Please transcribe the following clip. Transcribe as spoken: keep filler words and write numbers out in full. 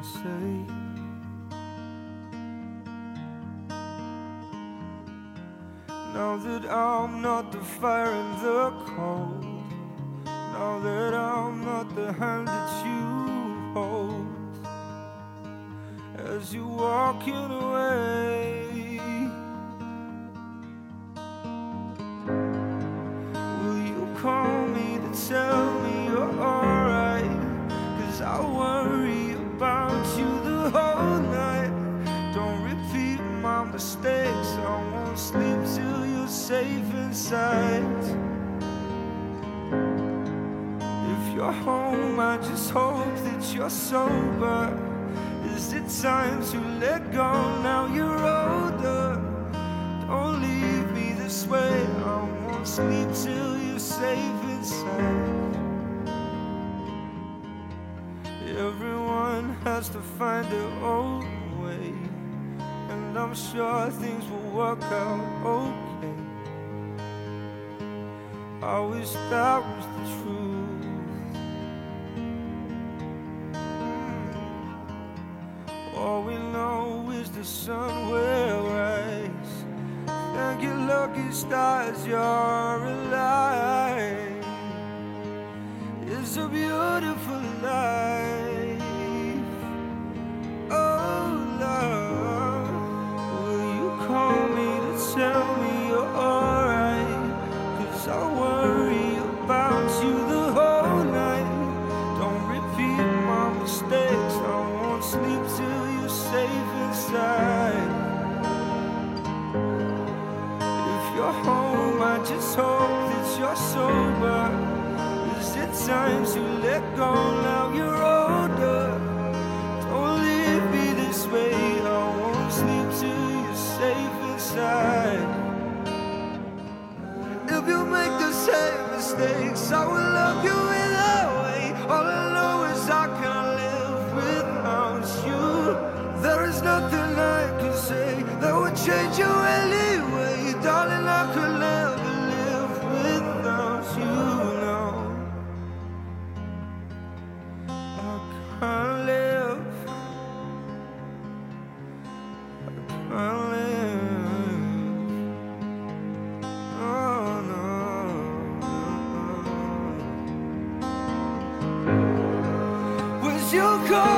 say. Now that I'm not the fire and the cold, now that I'm not the hand that you hold, as you're walking away, will you call me to tell me you're alright? Cause I worry about you the whole night. Don't repeat my mistakes, I won't sleep till you're safe inside. If you're home, I just hope that you're sober. Is it time to let go now you're older? Don't leave me this way, I won't sleep till you're safe inside. Everyone has to find their own way, and I'm sure things will work out okay. I wish that was the truth. All we know is the sun will rise. Thank you lucky stars you're alive. It's a beautiful life. Oh love, will you call me to tell me you're alright? Cause I worry about you the whole night. Don't repeat my mistakes, I won't sleep till you're safe inside. If you're home, I just hope that you're sober. Is it time to let go now you're older? Don't leave me this way, I won't sleep till you're safe inside. If you make the same mistakes, I will love you in a way. All I know is I can't live without you. There is nothing I can say that would change you anyway. Darling, I could never live without you, no. I can't live, I can't live, oh no. Was you call